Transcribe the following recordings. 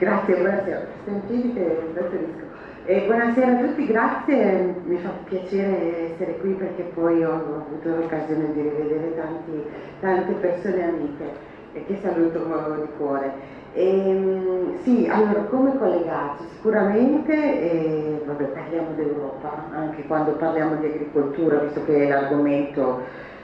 Grazie, buonasera. Sto in piedi che preferisco. Buonasera a tutti, grazie, mi fa piacere essere qui perché poi ho avuto l'occasione di rivedere tante persone amiche che saluto di cuore. Sì, allora come collegarci? Sicuramente vabbè, parliamo d'Europa, anche quando parliamo di agricoltura, visto che è l'argomento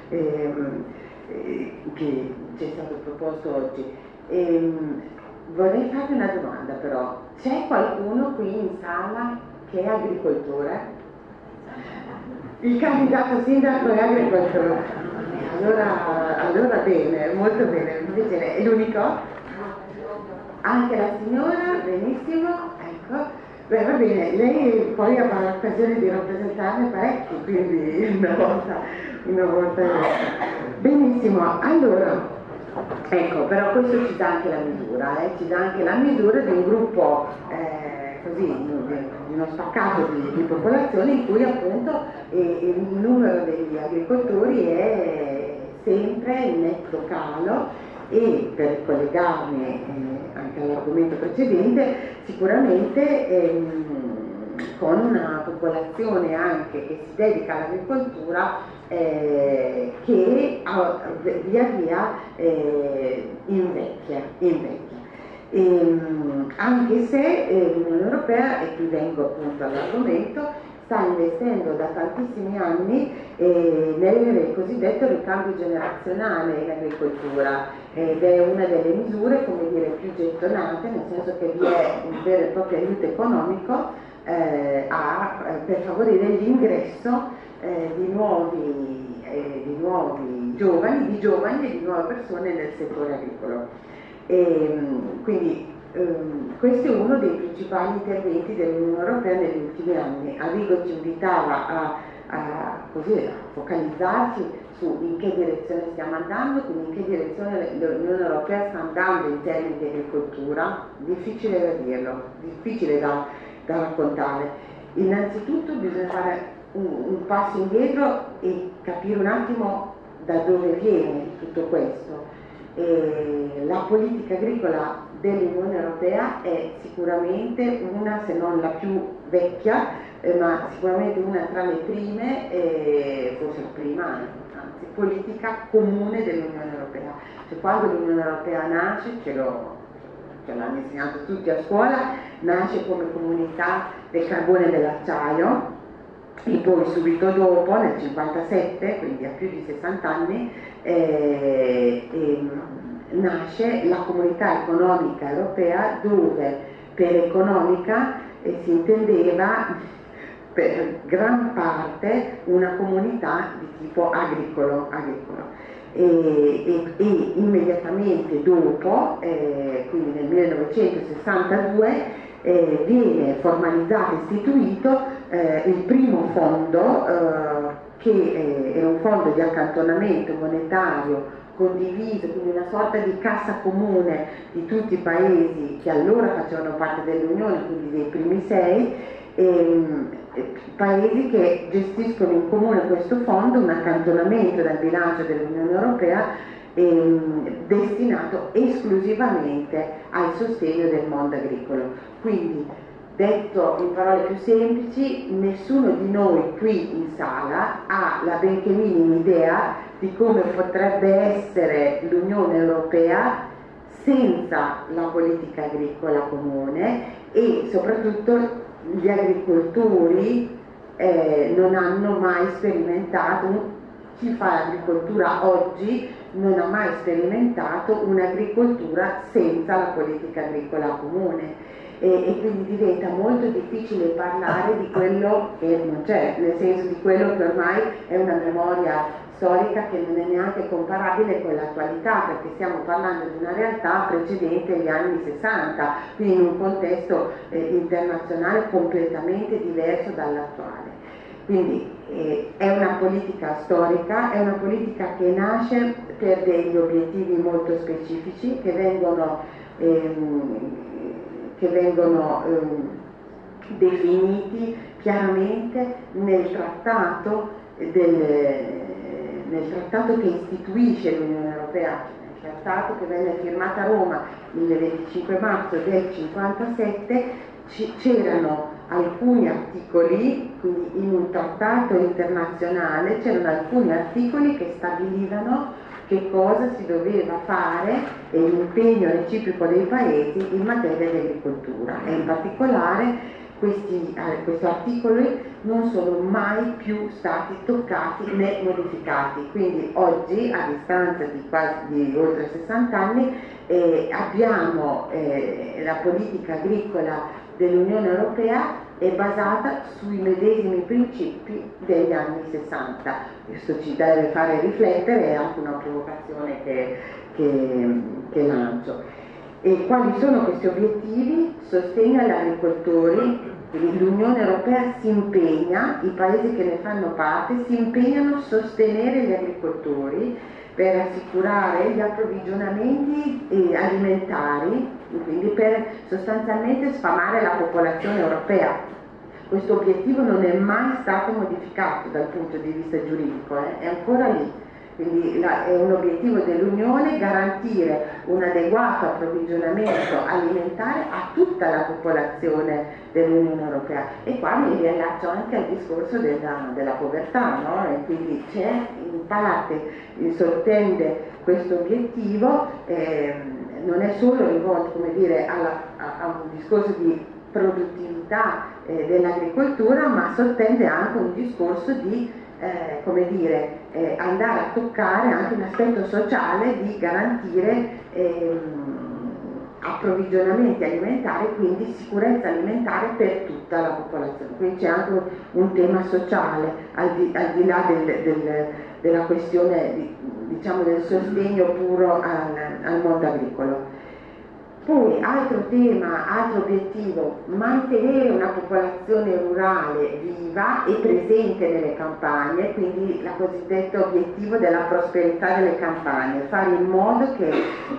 che ci è stato proposto oggi. Vorrei farvi una domanda però, c'è qualcuno qui in sala che è agricoltore? Il candidato sindaco è agricoltore? Allora bene, molto bene, mi piace. È l'unico? Anche la signora? Benissimo, ecco. Beh, va bene, lei poi avrà l'occasione di rappresentarne parecchi, quindi una volta. Benissimo, allora. Ecco, però questo ci dà anche la misura, ci dà anche la misura di un gruppo così, di uno spaccato di popolazione in cui appunto il numero degli agricoltori è sempre in netto calo e per collegarmi anche all'argomento precedente, sicuramente con una popolazione anche che si dedica all'agricoltura che via via invecchia. Anche se l'Unione Europea, e qui vengo appunto all'argomento, sta investendo da tantissimi anni nel cosiddetto ricambio generazionale in agricoltura ed è una delle misure, come dire, più gettonate, nel senso che vi è un vero e proprio aiuto economico per favorire l'ingresso di nuovi giovani e di nuove persone nel settore agricolo. Quindi questo è uno dei principali interventi dell'Unione Europea negli ultimi anni. Arrigo ci invitava a focalizzarsi su in che direzione stiamo andando, quindi in che direzione l'Unione Europea sta andando in termini di agricoltura. Difficile da dirlo, difficile da raccontare. Innanzitutto bisogna fare un passo indietro e capire un attimo da dove viene tutto questo. La politica agricola dell'Unione Europea è sicuramente una, se non la più vecchia, ma sicuramente una tra le prime, forse la prima anzi, politica comune dell'Unione Europea. Cioè, quando l'Unione Europea nasce, ce l'hanno insegnato tutti a scuola, nasce come comunità del carbone e dell'acciaio e poi subito dopo, nel 1957, quindi a più di 60 anni, nasce la Comunità Economica Europea, dove per economica si intendeva per gran parte una comunità di tipo agricolo. E immediatamente dopo, quindi nel 1962, viene formalizzato e istituito il primo fondo che era un fondo di accantonamento monetario condiviso, quindi una sorta di cassa comune di tutti i paesi che allora facevano parte dell'Unione, quindi dei primi 6, paesi che gestiscono in comune questo fondo, un accantonamento dal bilancio dell'Unione Europea destinato esclusivamente al sostegno del mondo agricolo. Quindi, detto in parole più semplici, nessuno di noi qui in sala ha la benché minima idea di come potrebbe essere l'Unione Europea senza la politica agricola comune e soprattutto gli agricoltori non hanno mai sperimentato, chi fa agricoltura oggi non ha mai sperimentato un'agricoltura senza la politica agricola comune e quindi diventa molto difficile parlare di quello che non c'è, nel senso di quello che ormai è una memoria storica che non è neanche comparabile con l'attualità, perché stiamo parlando di una realtà precedente agli anni 60, quindi in un contesto internazionale completamente diverso dall'attuale. Quindi è una politica storica, è una politica che nasce per degli obiettivi molto specifici che vengono definiti chiaramente nel trattato che istituisce l'Unione Europea, trattato che venne firmato a Roma il 25 marzo del 57, c'erano alcuni articoli, quindi in un trattato internazionale c'erano alcuni articoli che stabilivano che cosa si doveva fare e l'impegno reciproco dei paesi in materia di agricoltura, e in particolare questi articoli non sono mai più stati toccati né modificati. Quindi oggi, a distanza di oltre 60 anni, abbiamo la politica agricola dell'Unione Europea è basata sui medesimi principi degli anni 60. Questo ci deve fare riflettere, è anche una provocazione che lancio. E quali sono questi obiettivi? Sostegno agli agricoltori, quindi l'Unione Europea si impegna, i paesi che ne fanno parte si impegnano a sostenere gli agricoltori per assicurare gli approvvigionamenti alimentari, quindi per sostanzialmente sfamare la popolazione europea. Questo obiettivo non è mai stato modificato dal punto di vista giuridico, è ancora lì. Quindi è un obiettivo dell'Unione garantire un adeguato approvvigionamento alimentare a tutta la popolazione dell'Unione Europea. E qua mi riallaccio anche al discorso della povertà, no? E quindi c'è in parte, sottende questo obiettivo, non è solo rivolto, come dire, a un discorso di produttività dell'agricoltura, ma sottende anche un discorso di andare a toccare anche un aspetto sociale di garantire approvvigionamenti alimentari, quindi sicurezza alimentare per tutta la popolazione. Quindi c'è anche un tema sociale al di là della questione diciamo del sostegno puro al mondo agricolo. Poi altro tema, altro obiettivo, mantenere una popolazione rurale viva e presente nelle campagne, quindi il cosiddetto obiettivo della prosperità delle campagne, fare in modo che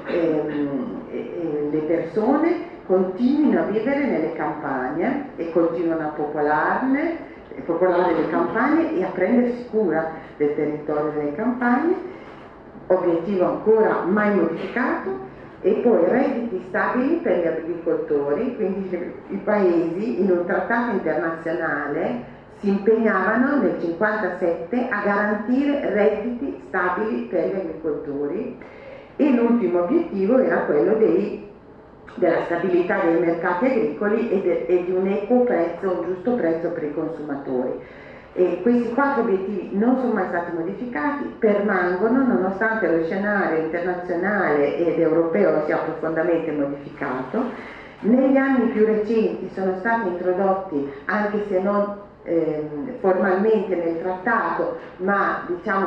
le persone continuino a vivere nelle campagne e continuino a popolare le campagne e a prendersi cura del territorio delle campagne, obiettivo ancora mai modificato. E poi redditi stabili per gli agricoltori, quindi i paesi in un trattato internazionale si impegnavano nel 1957 a garantire redditi stabili per gli agricoltori, e l'ultimo obiettivo era quello della stabilità dei mercati agricoli e di un equo prezzo, un giusto prezzo per i consumatori. E questi 4 obiettivi non sono mai stati modificati, permangono nonostante lo scenario internazionale ed europeo sia profondamente modificato. Negli anni più recenti sono stati introdotti, anche se non formalmente nel trattato, ma diciamo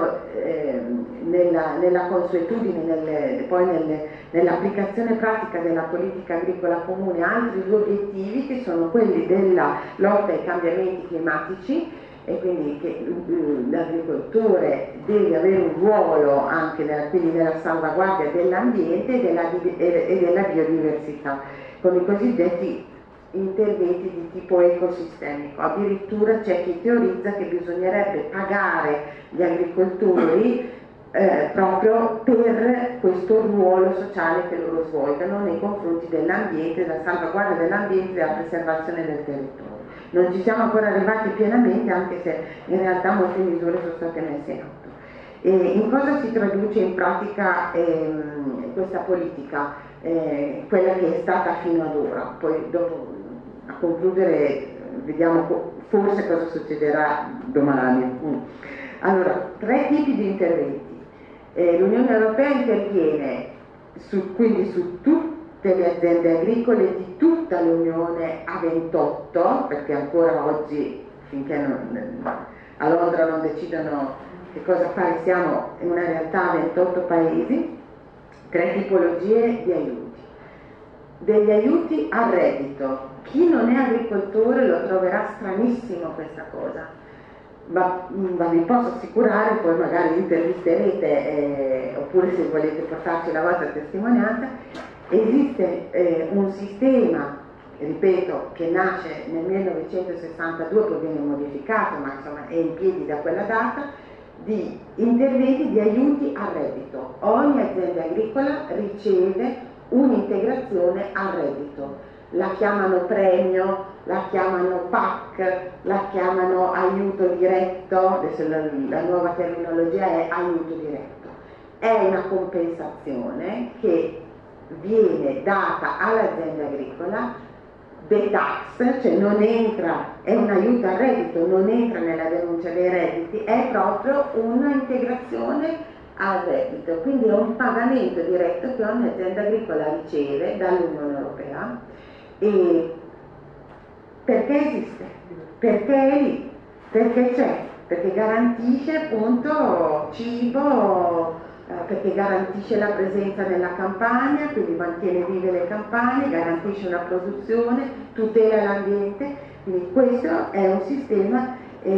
nella consuetudine, poi nell'applicazione pratica della politica agricola comune, altri 2 obiettivi che sono quelli della lotta ai cambiamenti climatici, e quindi che l'agricoltore deve avere un ruolo anche nella salvaguardia dell'ambiente e della biodiversità, con i cosiddetti interventi di tipo ecosistemico. Addirittura c'è chi teorizza che bisognerebbe pagare gli agricoltori proprio per questo ruolo sociale che loro svolgono nei confronti dell'ambiente, della salvaguardia dell'ambiente e della preservazione del territorio. Non ci siamo ancora arrivati pienamente, anche se in realtà molte misure sono state messe in atto. E in cosa si traduce in pratica questa politica, quella che è stata fino ad ora? Poi dopo, a concludere, vediamo forse cosa succederà domani. Allora, 3 tipi di interventi. L'Unione Europea interviene quindi su tutte le aziende agricole di tutta l'Unione a 28, perché ancora oggi, finché a Londra non decidono che cosa fare, siamo in una realtà a 28 paesi. 3 tipologie di aiuti. Degli aiuti al reddito. Chi non è agricoltore lo troverà stranissimo questa cosa, ma vi posso assicurare, poi magari intervisterete oppure se volete portarci la vostra testimonianza, esiste un sistema, ripeto, che nasce nel 1962, poi viene modificato, ma insomma è in piedi da quella data, di interventi di aiuti al reddito. Ogni azienda agricola riceve un'integrazione al reddito, la chiamano premio, la chiamano PAC, la chiamano aiuto diretto, adesso la nuova terminologia è aiuto diretto. È una compensazione che viene data all'azienda agricola detax, cioè non entra, è un aiuto al reddito, non entra nella denuncia dei redditi, è proprio una integrazione al reddito, quindi è un pagamento diretto che ogni azienda agricola riceve dall'Unione Europea. E perché esiste? Perché è lì? Perché c'è? Perché garantisce appunto cibo, perché garantisce la presenza nella campagna, quindi mantiene vive le campagne, garantisce una produzione, tutela l'ambiente, quindi questo è un sistema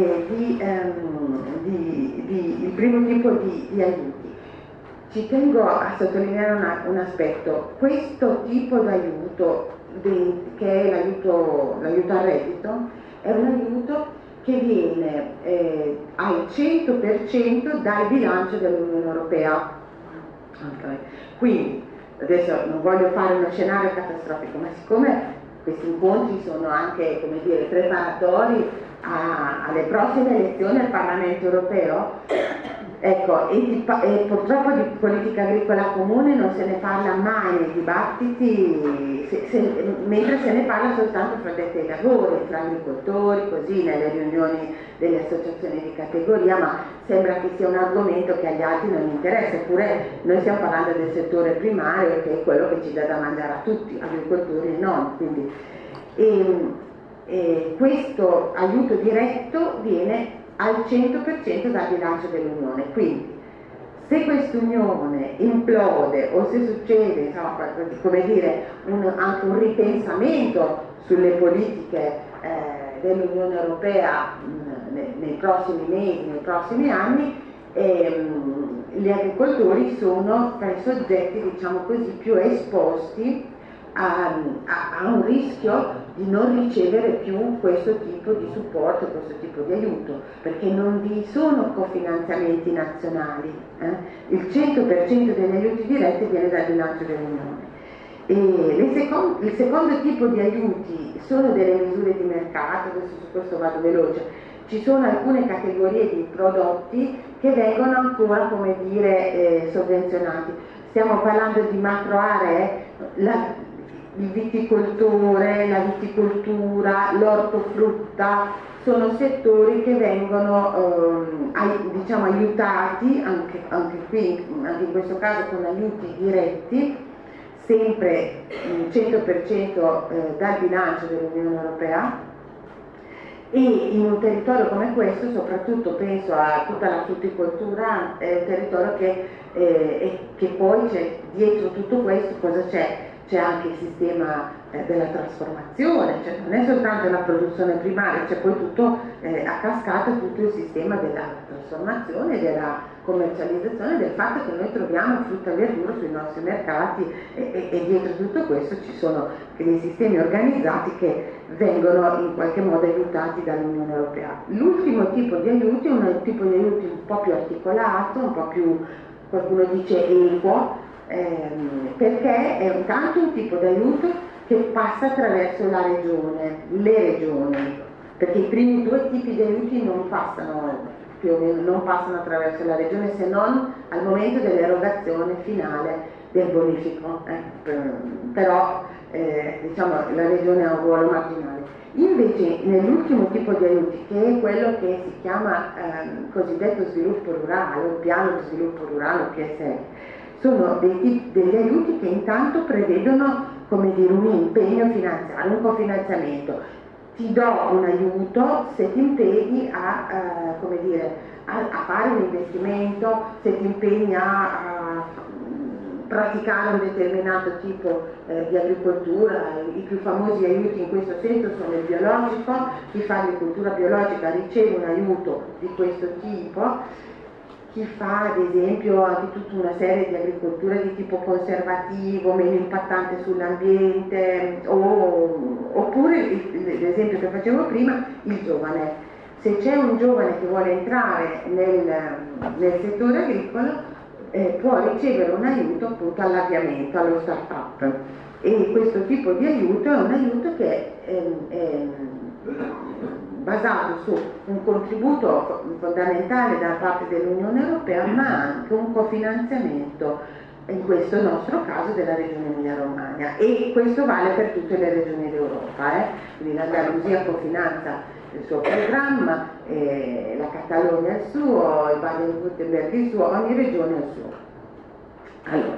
il primo tipo di aiuti. Ci tengo a sottolineare un aspetto: questo tipo di aiuto, che è l'aiuto al reddito, è un aiuto che viene al 100% dal bilancio dell'Unione Europea. Okay. Quindi, adesso non voglio fare uno scenario catastrofico, ma siccome questi incontri sono anche, come dire, preparatori alle prossime elezioni al Parlamento Europeo, ecco, e purtroppo di politica agricola comune non se ne parla mai nei dibattiti, mentre se ne parla soltanto fra addetti ai lavori, fra agricoltori, così nelle riunioni delle associazioni di categoria, ma sembra che sia un argomento che agli altri non interessa, eppure noi stiamo parlando del settore primario, che è quello che ci dà da mangiare a tutti, agricoltori e non, quindi questo aiuto diretto viene al 100% dal bilancio dell'Unione. Quindi se quest'Unione implode o se succede, insomma, come dire, anche un ripensamento sulle politiche dell'Unione Europea nei prossimi mesi, nei prossimi anni, gli agricoltori sono tra i soggetti, diciamo così, più esposti a un rischio di non ricevere più questo tipo di supporto, questo tipo di aiuto, perché non vi sono cofinanziamenti nazionali, il 100% degli aiuti diretti viene dal bilancio dell'Unione. Il secondo tipo di aiuti sono delle misure di mercato, adesso su questo vado veloce. Ci sono alcune categorie di prodotti che vengono ancora, come dire, sovvenzionati. Stiamo parlando di macro aree, il viticoltore, la viticoltura, l'ortofrutta, sono settori che vengono diciamo aiutati anche in questo caso con aiuti diretti, sempre 100% dal bilancio dell'Unione Europea. E in un territorio come questo, soprattutto penso a tutta la frutticoltura, è un territorio che poi c'è dietro tutto questo, cosa c'è? C'è anche il sistema della trasformazione, cioè non è soltanto la produzione primaria, c'è poi tutto a cascata tutto il sistema della trasformazione, della commercializzazione, del fatto che noi troviamo frutta e verdura sui nostri mercati e dietro tutto questo ci sono dei sistemi organizzati che vengono in qualche modo aiutati dall'Unione Europea. L'ultimo tipo di aiuti è un tipo di aiuti un po' più articolato, un po' più, qualcuno dice equo, perché è tanto un tipo di aiuto che passa attraverso la regione, le regioni, perché i primi due tipi di aiuti non passano più o meno, non passano attraverso la regione se non al momento dell'erogazione finale del bonifico, però diciamo la regione ha un ruolo marginale. Invece nell'ultimo tipo di aiuti, che è quello che si chiama cosiddetto sviluppo rurale, o piano di sviluppo rurale, o PSR, sono degli aiuti che intanto prevedono, come dire, un impegno finanziario, un cofinanziamento. Ti do un aiuto se ti impegni come dire, a fare un investimento, se ti impegni a praticare un determinato tipo di agricoltura. I più famosi aiuti in questo senso sono il biologico, chi fa agricoltura biologica riceve un aiuto di questo tipo, chi fa ad esempio anche tutta una serie di agricoltura di tipo conservativo, meno impattante sull'ambiente, oppure l'esempio che facevo prima, il giovane. se c'è un giovane che vuole entrare nel settore agricolo, può ricevere un aiuto appunto all'avviamento, allo start-up, e questo tipo di aiuto è un aiuto che è basato su un contributo fondamentale da parte dell'Unione Europea, ma anche un cofinanziamento, in questo nostro caso della regione Emilia-Romagna, e questo vale per tutte le regioni d'Europa, quindi l'Andalusia cofinanza il suo programma, la Catalogna il suo, il Baden-Württemberg il suo, ogni regione il suo. Allora,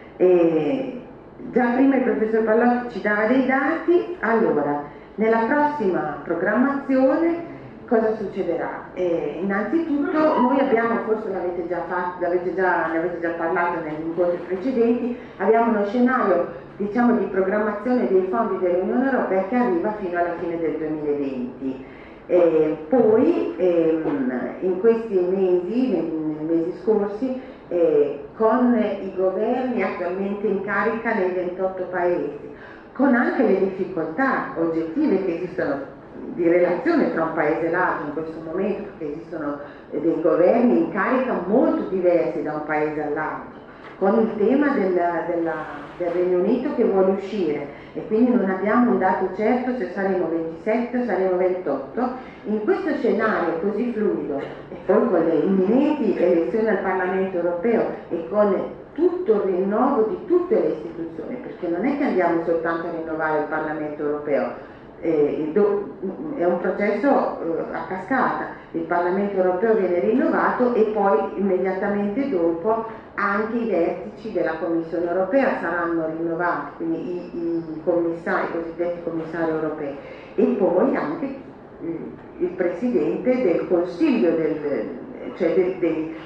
già prima il professor Pallotti ci dava dei dati. Allora, nella prossima programmazione cosa succederà? Innanzitutto noi abbiamo, forse l'avete già fatto, ne avete già parlato negli incontri precedenti, abbiamo uno scenario, diciamo, di programmazione dei fondi dell'Unione Europea che arriva fino alla fine del 2020. Poi in questi mesi, nei mesi scorsi, con i governi attualmente in carica nei 28 paesi, con anche le difficoltà oggettive che esistono di relazione tra un paese e l'altro in questo momento, perché esistono dei governi in carica molto diversi da un paese all'altro, con il tema del Regno Unito che vuole uscire, e quindi non abbiamo un dato certo se saremo 27 o saremo 28. In questo scenario così fluido, e poi con le imminenti elezioni al Parlamento europeo e con tutto il rinnovo di tutte le istituzioni, perché non è che andiamo soltanto a rinnovare il Parlamento europeo, è un processo a cascata. Il Parlamento europeo viene rinnovato e poi immediatamente dopo anche i vertici della Commissione europea saranno rinnovati, quindi i cosiddetti commissari europei, e poi anche il Presidente del Consiglio cioè dei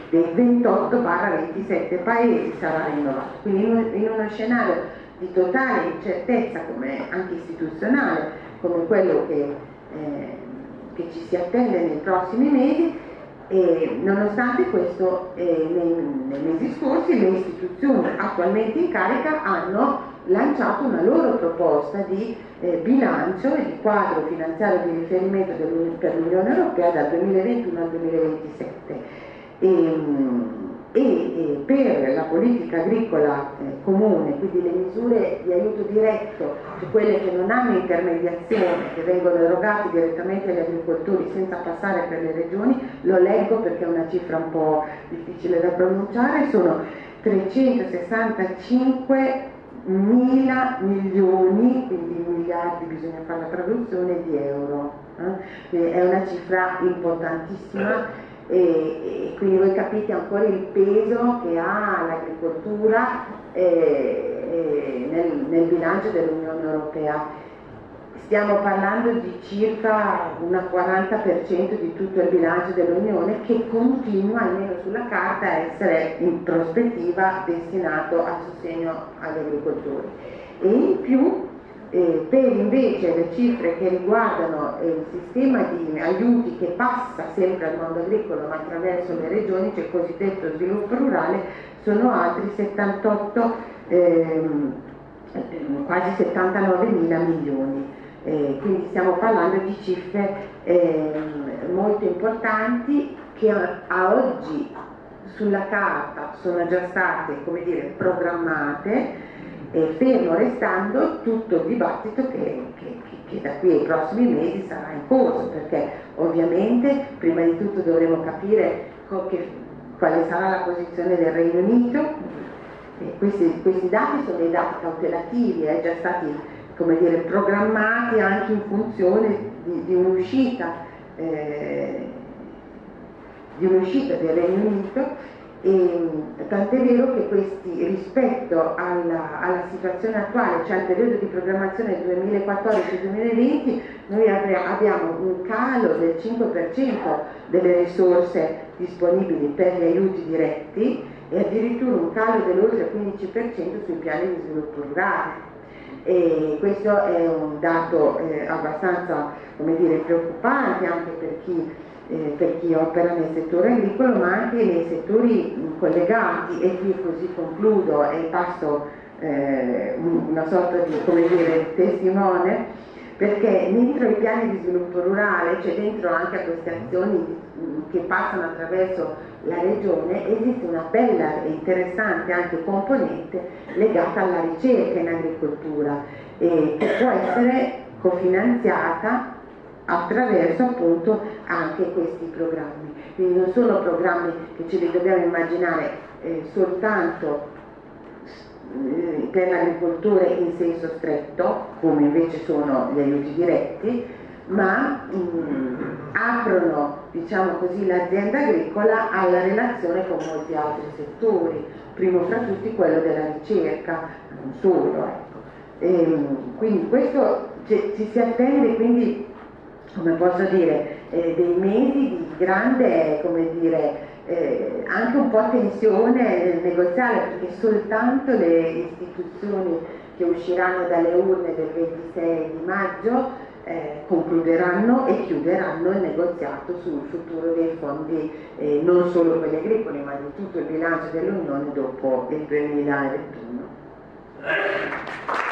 28-27 paesi sarà rinnovato. Quindi in uno scenario di totale incertezza, come anche istituzionale, come quello che ci si attende nei prossimi mesi, e nonostante questo nei mesi scorsi le istituzioni attualmente in carica hanno lanciato una loro proposta di bilancio e di quadro finanziario di riferimento per l'Unione Europea dal 2021 al 2027. E per la politica agricola comune, quindi le misure di aiuto diretto, cioè quelle che non hanno intermediazione, che vengono erogate direttamente agli agricoltori senza passare per le regioni, lo leggo perché è una cifra un po' difficile da pronunciare, sono 365 mila milioni, quindi in miliardi bisogna fare la traduzione, di euro. È una cifra importantissima. E quindi voi capite ancora il peso che ha l'agricoltura nel bilancio dell'Unione Europea. Stiamo parlando di circa un 40% di tutto il bilancio dell'Unione, che continua, almeno sulla carta, a essere in prospettiva destinato al sostegno agli agricoltori. E in più per invece le cifre che riguardano il sistema di aiuti che passa sempre al mondo agricolo ma attraverso le regioni, cioè il cosiddetto sviluppo rurale, sono altri 78, quasi 79 mila milioni. Quindi stiamo parlando di cifre molto importanti che a oggi sulla carta sono già state, come dire, programmate, fermo restando tutto il dibattito che da qui ai prossimi mesi sarà in corso, perché ovviamente prima di tutto dovremo capire quale sarà la posizione del Regno Unito. Questi dati sono dei dati cautelativi, già stati, come dire, programmati anche in funzione di un'uscita del Regno Unito. Tant'è vero che questi, rispetto alla situazione attuale, cioè al periodo di programmazione 2014-2020, noi abbiamo un calo del 5% delle risorse disponibili per gli aiuti diretti e addirittura un calo dell'oltre 15% sui piani di sviluppo rurale. E questo è un dato abbastanza, come dire, preoccupante anche per chi opera nel settore agricolo, ma anche nei settori collegati. E qui così concludo e passo una sorta di, come dire, testimone. perché dentro i piani di sviluppo rurale, cioè dentro anche a queste azioni che passano attraverso la regione, esiste una bella e interessante anche componente legata alla ricerca in agricoltura, che può essere cofinanziata attraverso appunto anche questi programmi. Quindi non sono programmi che ce li dobbiamo immaginare soltanto per l'agricoltura in senso stretto, come invece sono gli aiuti diretti, ma aprono, diciamo così, l'azienda agricola alla relazione con molti altri settori, primo fra tutti quello della ricerca, non solo, ecco. Quindi questo ci si attende, quindi, come posso dire, dei mesi di grande, come dire, anche un po' tensione negoziale, perché soltanto le istituzioni che usciranno dalle urne del 26 di maggio concluderanno e chiuderanno il negoziato sul futuro dei fondi, non solo quelli agricoli, ma di tutto il bilancio dell'Unione dopo il 2021.